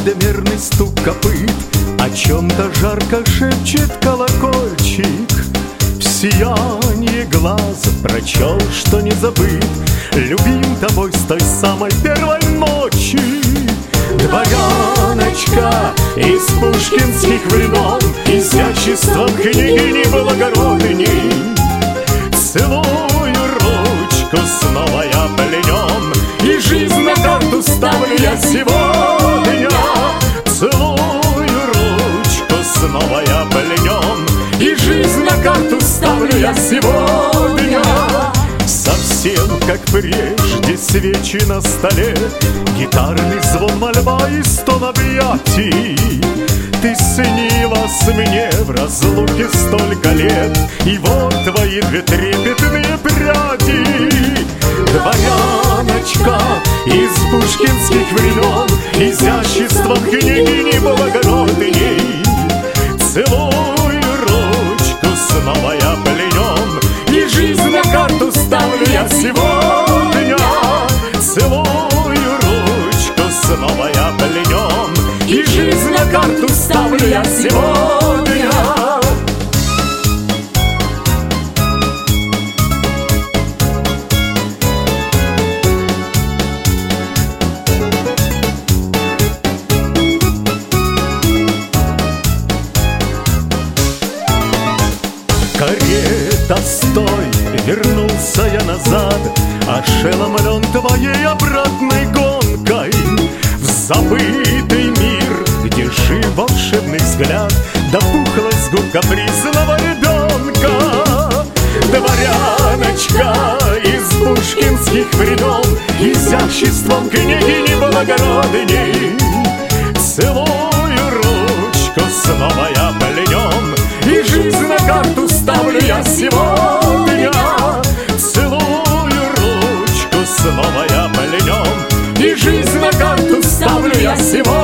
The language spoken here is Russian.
под мерный стук копыт о чем-то жарко шепчет колокольчик. В сиянии глаза прочел, что не забыт, любим тобой с той самой первой ночи. Дворяночка из пушкинских времен, изяществом княгини благородней. Целую ручку, снова я пленен, и жизнь на карту ставлю я сегодня. Целую ручку, снова я пленен, и жизнь на карту ставлю я сегодня. Совсем как прежде свечи на столе, гитарный звон, мольба и стон объятий. Ты снилась мне в разлуке столько лет, и вот твои две трепетные пряди. Дворяночка из пушкинских времен, изяществом княгини благородней. Целую ручку, снова я пленен, и жизнь на карту ставлю я сегодня. Целую ручку, снова я пленен, и жизнь на карту ставлю я сегодня. Карета, стой, вернулся я назад, ошеломлен твоей обратной гонкой в забытый мир, где жив волшебный взгляд, да пухлость губ капризного ребенка. Дворяночка из пушкинских времен, изяществом княгини благородней. Целую ручку, снова я пленен, и жизнь на карту ставлю я сегодня. Целую ручку, снова я пленен, и жизнь на карту ставлю я сегодня.